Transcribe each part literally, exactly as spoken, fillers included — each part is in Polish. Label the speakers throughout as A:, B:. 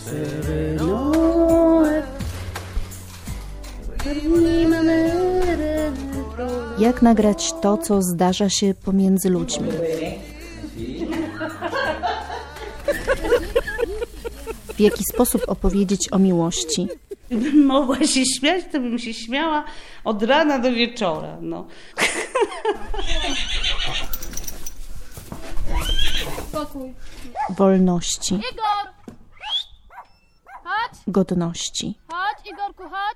A: Jak nagrać to, co zdarza się pomiędzy ludźmi? W jaki sposób opowiedzieć o miłości?
B: Gdybym mogła się śmiać, to bym się śmiała od rana do wieczora. No.
C: Spokój.
A: Wolności.
C: Igor! Chodź!
A: Godności.
C: Chodź, Igorku, chodź!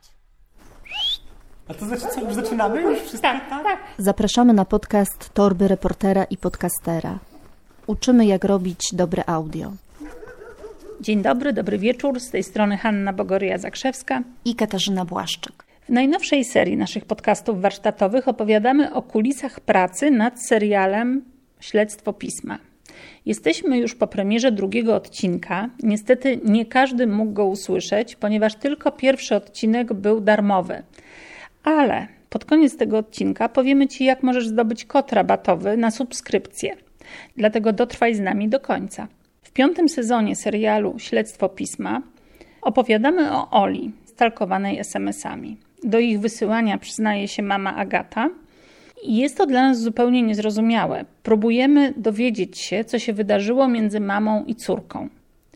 D: A to znaczy co, już zaczynamy? Już wszystko?
B: Tak, tak.
A: Zapraszamy na podcast Torby Reportera i Podcastera. Uczymy, jak robić dobre audio.
E: Dzień dobry, dobry wieczór. Z tej strony Hanna Bogoryja-Zakrzewska
A: I Katarzyna Błaszczyk.
E: W najnowszej serii naszych podcastów warsztatowych opowiadamy o kulisach pracy nad serialem Śledztwo Pisma. Jesteśmy już po premierze drugiego odcinka. Niestety nie każdy mógł go usłyszeć, ponieważ tylko pierwszy odcinek był darmowy. Ale pod koniec tego odcinka powiemy Ci, jak możesz zdobyć kod rabatowy na subskrypcję. Dlatego dotrwaj z nami do końca. W piątym sezonie serialu Śledztwo Pisma opowiadamy o Oli, stalkowanej es em esami. Do ich wysyłania przyznaje się mama Agata. I jest to dla nas zupełnie niezrozumiałe. Próbujemy dowiedzieć się, co się wydarzyło między mamą i córką.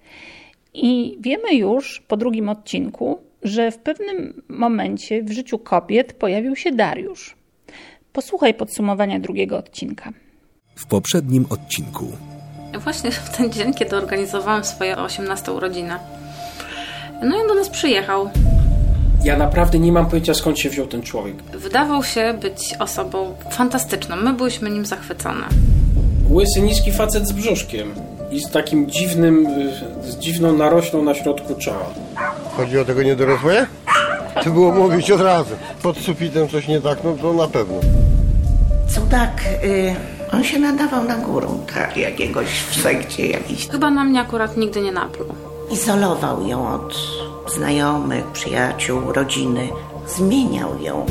E: I wiemy już po drugim odcinku, że w pewnym momencie w życiu kobiet pojawił się Dariusz. Posłuchaj podsumowania drugiego odcinka.
F: W poprzednim odcinku.
G: Właśnie w ten dzień, kiedy organizowałam swoje osiemnaste urodziny. No i on do nas przyjechał.
D: Ja naprawdę nie mam pojęcia, skąd się wziął ten człowiek.
G: Wydawał się być osobą fantastyczną. My byliśmy nim zachwycone.
D: Łysy, niski facet z brzuszkiem i z takim dziwnym, z dziwną naroślą na środku czoła.
H: Chodzi o tego niedorosłego? To było mówić od razu. Pod sufitem coś nie tak, no to na pewno.
I: Cudak, y, on się nadawał na górą, tak, jakiegoś w sekcie jakiś.
G: Chyba na mnie akurat nigdy nie napluł.
I: Izolował ją od znajomych, przyjaciół, rodziny. Zmieniał ją.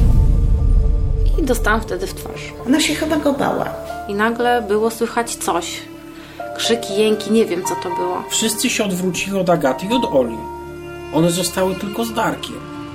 G: I dostałam wtedy w twarz.
I: Ona się chyba go bała.
G: I nagle było słychać coś. Krzyki, jęki, nie wiem co to było.
D: Wszyscy się odwrócili od Agaty i od Oli. One zostały tylko z Darkiem.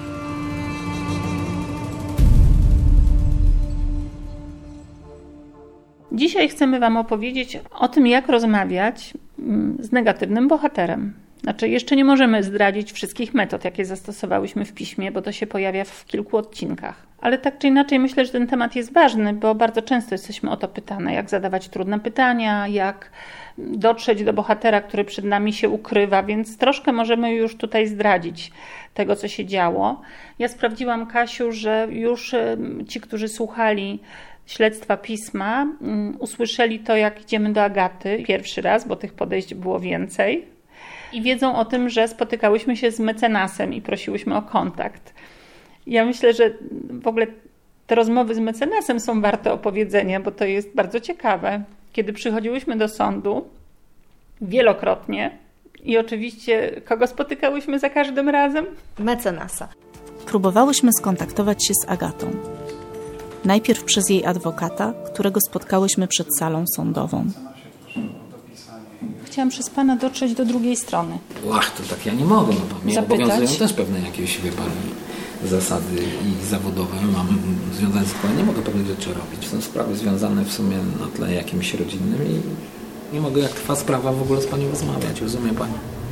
E: Dzisiaj chcemy Wam opowiedzieć o tym, jak rozmawiać z negatywnym bohaterem. Znaczy, jeszcze nie możemy zdradzić wszystkich metod, jakie zastosowałyśmy w piśmie, bo to się pojawia w kilku odcinkach. Ale tak czy inaczej myślę, że ten temat jest ważny, bo bardzo często jesteśmy o to pytane, jak zadawać trudne pytania, jak dotrzeć do bohatera, który przed nami się ukrywa, więc troszkę możemy już tutaj zdradzić tego, co się działo. Ja sprawdziłam, Kasiu, że już ci, którzy słuchali Śledztwa Pisma, um, usłyszeli to, jak idziemy do Agaty pierwszy raz, bo tych podejść było więcej. I wiedzą o tym, że spotykałyśmy się z mecenasem i prosiłyśmy o kontakt. Ja myślę, że w ogóle te rozmowy z mecenasem są warte opowiedzenia, bo to jest bardzo ciekawe. Kiedy przychodziłyśmy do sądu, wielokrotnie, i oczywiście kogo spotykałyśmy za każdym razem?
A: Mecenasa. Próbowałyśmy skontaktować się z Agatą. Najpierw przez jej adwokata, którego spotkałyśmy przed salą sądową.
E: Chciałam przez Pana dotrzeć do drugiej strony.
J: Ach, to tak ja nie mogę, no bo mnie
E: Zapytać?
J: obowiązują też pewne jakieś, wie Pani, zasady i zawodowe. Mam związane z tym, nie mogę pewnych rzeczy robić. Są sprawy związane w sumie na tle jakimś rodzinnym i nie mogę, jak trwa sprawa, w ogóle z Panią rozmawiać. Rozumie Pani?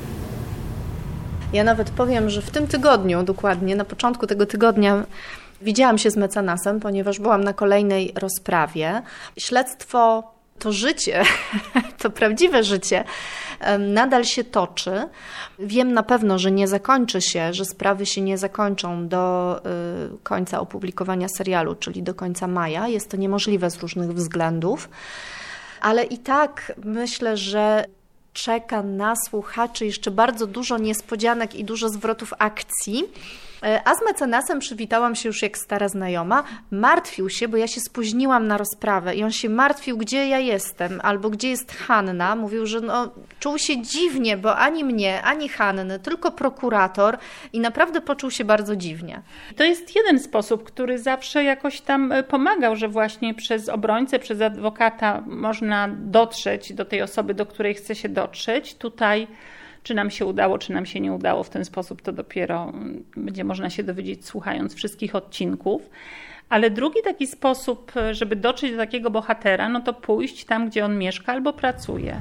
K: Ja nawet powiem, że w tym tygodniu, dokładnie na początku tego tygodnia, widziałam się z mecenasem, ponieważ byłam na kolejnej rozprawie. Śledztwo, to życie, to prawdziwe życie, nadal się toczy. Wiem na pewno, że nie zakończy się, że sprawy się nie zakończą do końca opublikowania serialu, czyli do końca maja. Jest to niemożliwe z różnych względów, ale i tak myślę, że czeka na słuchaczy jeszcze bardzo dużo niespodzianek i dużo zwrotów akcji. A z mecenasem przywitałam się już jak stara znajoma. Martwił się, bo ja się spóźniłam na rozprawę i on się martwił, gdzie ja jestem albo gdzie jest Hanna. Mówił, że no, czuł się dziwnie, bo ani mnie, ani Hanny, tylko prokurator i naprawdę poczuł się bardzo dziwnie.
E: To jest jeden sposób, który zawsze jakoś tam pomagał, że właśnie przez obrońcę, przez adwokata można dotrzeć do tej osoby, do której chce się dotrzeć. Tutaj Czy nam się udało, czy nam się nie udało, w ten sposób to dopiero będzie można się dowiedzieć, słuchając wszystkich odcinków. Ale drugi taki sposób, żeby dotrzeć do takiego bohatera, no to pójść tam, gdzie on mieszka albo pracuje.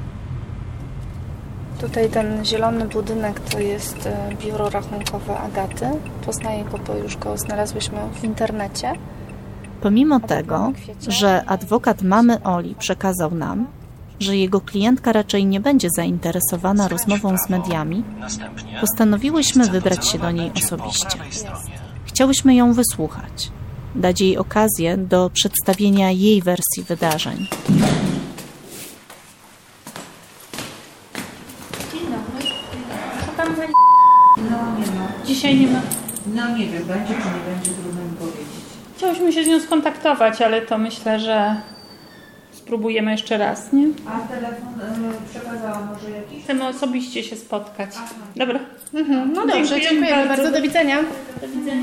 K: Tutaj ten zielony budynek to jest biuro rachunkowe Agaty. Poznaję go, bo już go znalazłyśmy w internecie.
A: Pomimo tego, że adwokat mamy Oli przekazał nam, że jego klientka raczej nie będzie zainteresowana rozmową z mediami, postanowiłyśmy wybrać się do niej osobiście. Chciałyśmy ją wysłuchać, dać jej okazję do przedstawienia jej wersji wydarzeń.
E: Dzień dobry. Szukam pani...
B: No nie ma.
E: Dzisiaj nie ma.
B: No nie wiem, będzie czy nie będzie, trudno mi powiedzieć.
E: Chciałyśmy się z nią skontaktować, ale to myślę, że spróbujemy jeszcze raz, nie?
B: A telefon y, przekazała może jakiś?
E: Chcemy osobiście się spotkać. Aha. Dobra.
K: Mhm, no dobrze, dziękujemy, dziękujemy bardzo. bardzo. Do widzenia.
E: Do widzenia.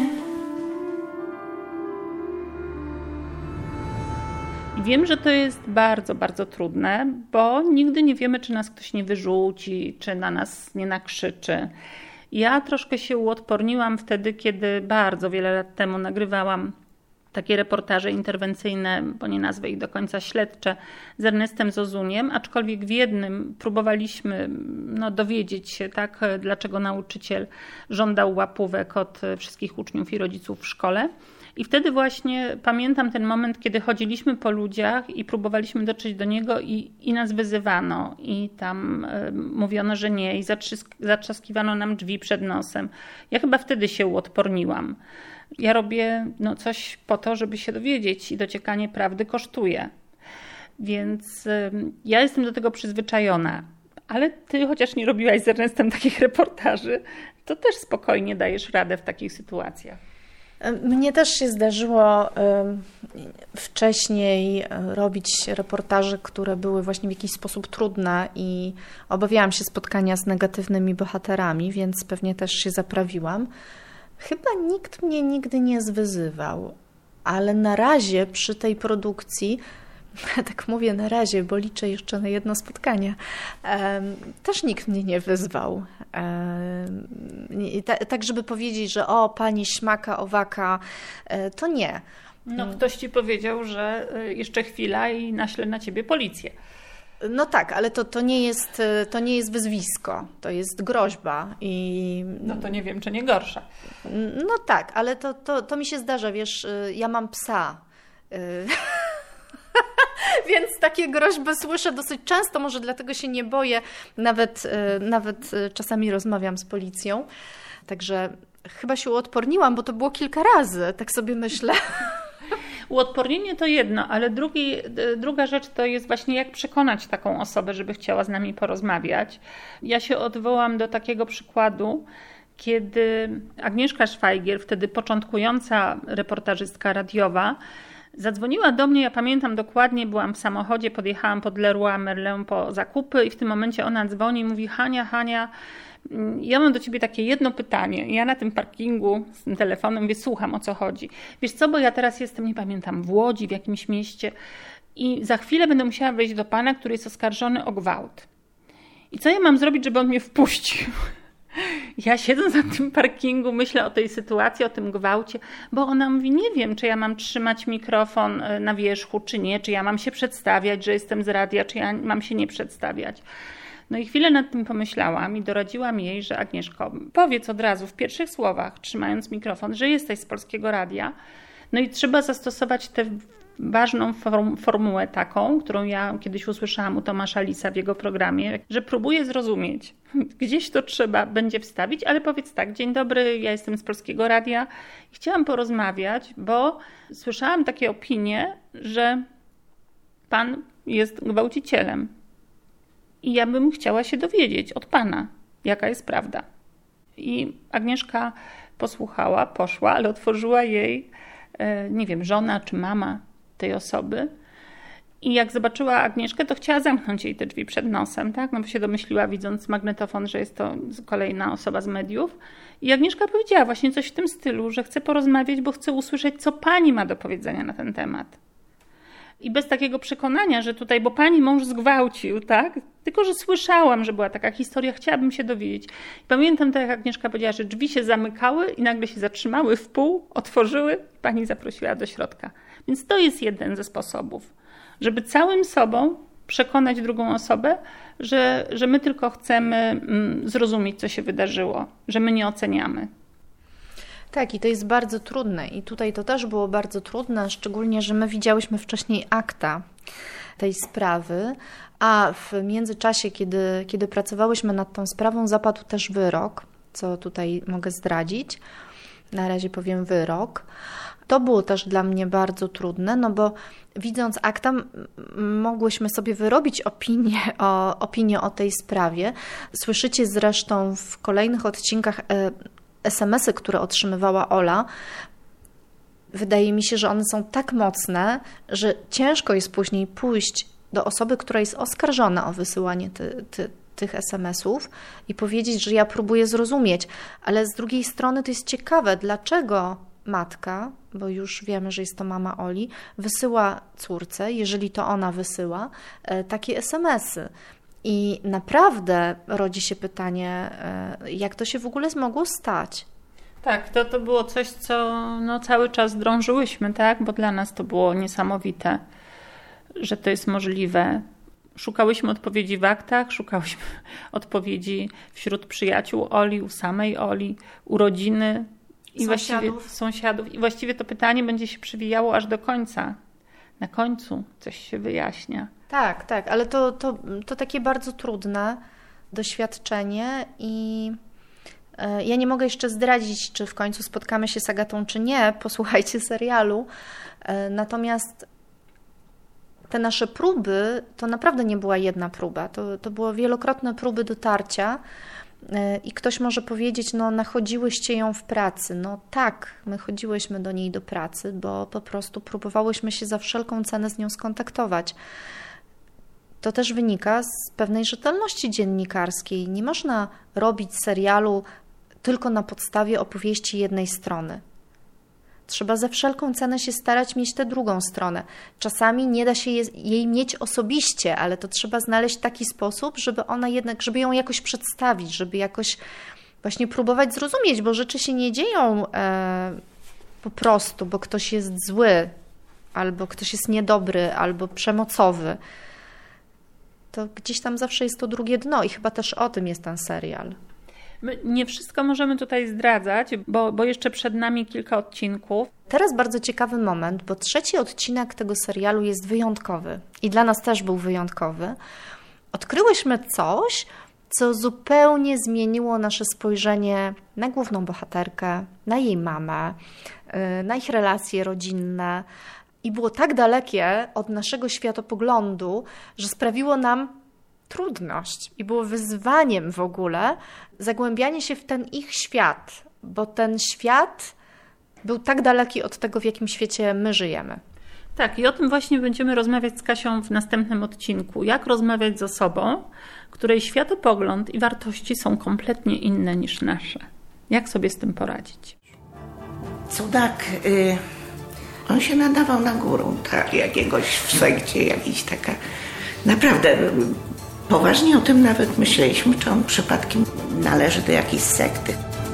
E: I wiem, że to jest bardzo, bardzo trudne, bo nigdy nie wiemy, czy nas ktoś nie wyrzuci, czy na nas nie nakrzyczy. Ja troszkę się uodporniłam wtedy, kiedy bardzo wiele lat temu nagrywałam takie reportaże interwencyjne, bo nie nazwę ich do końca śledcze, z Ernestem Zozuniem, aczkolwiek w jednym próbowaliśmy no, dowiedzieć się, tak, dlaczego nauczyciel żądał łapówek od wszystkich uczniów i rodziców w szkole. I wtedy właśnie pamiętam ten moment, kiedy chodziliśmy po ludziach i próbowaliśmy dotrzeć do niego i, i nas wyzywano i tam y, mówiono, że nie i zatrzysk- zatrzaskiwano nam drzwi przed nosem. Ja chyba wtedy się uodporniłam. Ja robię no, coś po to, żeby się dowiedzieć i dociekanie prawdy kosztuje. Więc y, ja jestem do tego przyzwyczajona. Ale ty, chociaż nie robiłaś z Ernestem takich reportaży, to też spokojnie dajesz radę w takich sytuacjach.
K: Mnie też się zdarzyło wcześniej robić reportaże, które były właśnie w jakiś sposób trudne i obawiałam się spotkania z negatywnymi bohaterami, więc pewnie też się zaprawiłam. Chyba nikt mnie nigdy nie zwyzywał, ale na razie przy tej produkcji, tak mówię na razie, bo liczę jeszcze na jedno spotkanie, też nikt mnie nie wyzwał. Tak, żeby powiedzieć, że o, pani śmaka, owaka, to nie.
E: No, ktoś ci powiedział, że jeszcze chwila i naślę na ciebie policję.
K: No tak, ale to, to, nie jest, to nie jest wyzwisko, to jest groźba. I...
E: No to nie wiem, czy nie gorsza.
K: No tak, ale to, to, to mi się zdarza, wiesz, ja mam psa. Więc takie groźby słyszę dosyć często, może dlatego się nie boję, nawet, nawet czasami rozmawiam z policją. Także chyba się uodporniłam, bo to było kilka razy, tak sobie myślę.
E: Uodpornienie to jedno, ale drugi, druga rzecz to jest właśnie jak przekonać taką osobę, żeby chciała z nami porozmawiać. Ja się odwołam do takiego przykładu, kiedy Agnieszka Szwajgier, wtedy początkująca reportażystka radiowa, zadzwoniła do mnie, ja pamiętam dokładnie, byłam w samochodzie, podjechałam pod Leroy Merlin po zakupy i w tym momencie ona dzwoni i mówi: Hania, Hania, ja mam do ciebie takie jedno pytanie. Ja na tym parkingu z tym telefonem mówię: słucham, o co chodzi. Wiesz co, bo ja teraz jestem, nie pamiętam, w Łodzi, w jakimś mieście i za chwilę będę musiała wejść do pana, który jest oskarżony o gwałt. I co ja mam zrobić, żeby on mnie wpuścił? Ja siedząc na tym parkingu myślę o tej sytuacji, o tym gwałcie, bo ona mówi: nie wiem, czy ja mam trzymać mikrofon na wierzchu, czy nie, czy ja mam się przedstawiać, że jestem z radia, czy ja mam się nie przedstawiać. No i chwilę nad tym pomyślałam i doradziłam jej, że Agnieszko, powiedz od razu w pierwszych słowach, trzymając mikrofon, że jesteś z Polskiego Radia. No i trzeba zastosować tę ważną form- formułę taką, którą ja kiedyś usłyszałam u Tomasza Lisa w jego programie, że próbuję zrozumieć. Gdzieś to trzeba będzie wstawić, ale powiedz tak: dzień dobry, ja jestem z Polskiego Radia i chciałam porozmawiać, bo słyszałam takie opinie, że pan jest gwałcicielem. I ja bym chciała się dowiedzieć od pana, jaka jest prawda. I Agnieszka posłuchała, poszła, ale otworzyła jej, nie wiem, żona czy mama tej osoby. I jak zobaczyła Agnieszkę, to chciała zamknąć jej te drzwi przed nosem, tak? No bo się domyśliła, widząc magnetofon, że jest to kolejna osoba z mediów. I Agnieszka powiedziała właśnie coś w tym stylu, że chce porozmawiać, bo chce usłyszeć, co pani ma do powiedzenia na ten temat. I bez takiego przekonania, że tutaj, bo pani mąż zgwałcił, tak? Tylko, że słyszałam, że była taka historia, chciałabym się dowiedzieć. I pamiętam, tak jak Agnieszka powiedziała, że drzwi się zamykały i nagle się zatrzymały w pół, otworzyły, pani zaprosiła do środka. Więc to jest jeden ze sposobów, żeby całym sobą przekonać drugą osobę, że, że my tylko chcemy mm, zrozumieć, co się wydarzyło, że my nie oceniamy.
K: Tak, i to jest bardzo trudne. I tutaj to też było bardzo trudne, szczególnie, że my widziałyśmy wcześniej akta tej sprawy, a w międzyczasie, kiedy, kiedy pracowałyśmy nad tą sprawą, zapadł też wyrok, co tutaj mogę zdradzić. Na razie powiem wyrok. To było też dla mnie bardzo trudne, no bo widząc akta, mogłyśmy sobie wyrobić opinię o, opinię o tej sprawie. Słyszycie zresztą w kolejnych odcinkach es em esy, które otrzymywała Ola. Wydaje mi się, że one są tak mocne, że ciężko jest później pójść do osoby, która jest oskarżona o wysyłanie ty, ty, tych es em esów i powiedzieć, że ja próbuję zrozumieć. Ale z drugiej strony to jest ciekawe, dlaczego matka, bo już wiemy, że jest to mama Oli, wysyła córce, jeżeli to ona wysyła, takie es em esy. I naprawdę rodzi się pytanie, jak to się w ogóle mogło stać?
E: Tak, to, to było coś, co no, cały czas drążyłyśmy, tak? Bo dla nas to było niesamowite, że to jest możliwe. Szukałyśmy odpowiedzi w aktach, szukałyśmy odpowiedzi wśród przyjaciół Oli, u samej Oli, u rodziny i
K: sąsiadów.
E: właściwie sąsiadów. I właściwie to pytanie będzie się przewijało aż do końca. Na końcu coś się wyjaśnia.
K: Tak, tak, ale to, to, to takie bardzo trudne doświadczenie i ja nie mogę jeszcze zdradzić, czy w końcu spotkamy się z Agatą, czy nie. Posłuchajcie serialu. Natomiast te nasze próby, to naprawdę nie była jedna próba. To, to były wielokrotne próby dotarcia i ktoś może powiedzieć, no nachodziłyście ją w pracy. No tak, my chodziłyśmy do niej do pracy, bo po prostu próbowałyśmy się za wszelką cenę z nią skontaktować. To też wynika z pewnej rzetelności dziennikarskiej. Nie można robić serialu tylko na podstawie opowieści jednej strony. Trzeba za wszelką cenę się starać mieć tę drugą stronę. Czasami nie da się jej mieć osobiście, ale to trzeba znaleźć taki sposób, żeby ona jednak, żeby ją jakoś przedstawić, żeby jakoś właśnie próbować zrozumieć, bo rzeczy się nie dzieją e, po prostu, bo ktoś jest zły, albo ktoś jest niedobry, albo przemocowy. To gdzieś tam zawsze jest to drugie dno i chyba też o tym jest ten serial.
E: My nie wszystko możemy tutaj zdradzać, bo, bo jeszcze przed nami kilka odcinków.
K: Teraz bardzo ciekawy moment, bo trzeci odcinek tego serialu jest wyjątkowy i dla nas też był wyjątkowy. Odkryłyśmy coś, co zupełnie zmieniło nasze spojrzenie na główną bohaterkę, na jej mamę, na ich relacje rodzinne i było tak dalekie od naszego światopoglądu, że sprawiło nam trudność i było wyzwaniem w ogóle zagłębianie się w ten ich świat, bo ten świat był tak daleki od tego, w jakim świecie my żyjemy.
E: Tak, i o tym właśnie będziemy rozmawiać z Kasią w następnym odcinku. Jak rozmawiać z osobą, której światopogląd i wartości są kompletnie inne niż nasze. Jak sobie z tym poradzić?
I: Cudak, y, on się nadawał na górę tak, jakiegoś w sekcie, jakiś taka. Naprawdę, poważnie o tym nawet myśleliśmy, czy on przypadkiem należy do jakiejś sekty.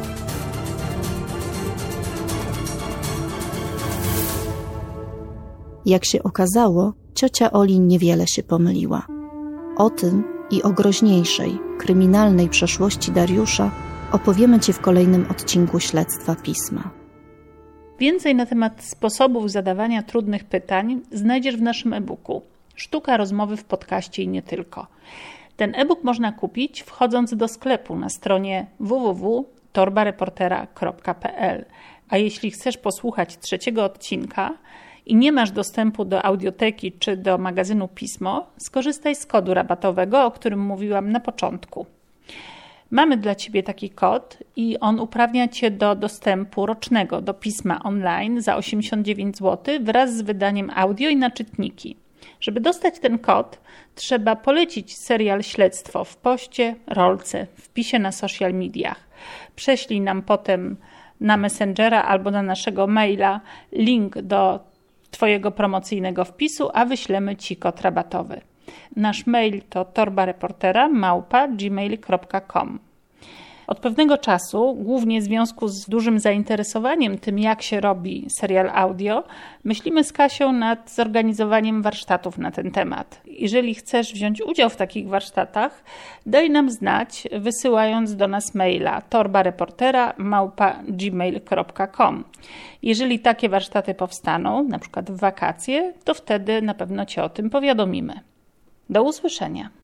A: Jak się okazało, ciocia Oli niewiele się pomyliła. O tym i o groźniejszej, kryminalnej przeszłości Dariusza opowiemy Ci w kolejnym odcinku Śledztwa Pisma.
E: Więcej na temat sposobów zadawania trudnych pytań znajdziesz w naszym e-booku Sztuka rozmowy w podcaście i nie tylko. Ten e-book można kupić wchodząc do sklepu na stronie w w w kropka torba reportera kropka p l. A jeśli chcesz posłuchać trzeciego odcinka i nie masz dostępu do audioteki czy do magazynu Pismo, skorzystaj z kodu rabatowego, o którym mówiłam na początku. Mamy dla Ciebie taki kod i on uprawnia Cię do dostępu rocznego do pisma online za osiemdziesiąt dziewięć złotych wraz z wydaniem audio i na czytniki. Żeby dostać ten kod, trzeba polecić serial Śledztwo w poście, rolce, wpisie na social mediach. Prześlij nam potem na Messengera albo na naszego maila link do Twojego promocyjnego wpisu, a wyślemy Ci kod rabatowy. Nasz mail to torbareportera małpa gmail kropka com. Od pewnego czasu, głównie w związku z dużym zainteresowaniem tym, jak się robi serial audio, myślimy z Kasią nad zorganizowaniem warsztatów na ten temat. Jeżeli chcesz wziąć udział w takich warsztatach, daj nam znać, wysyłając do nas maila torbareportera małpa gmail kropka com. Jeżeli takie warsztaty powstaną, na przykład w wakacje, to wtedy na pewno Cię o tym powiadomimy. Do usłyszenia.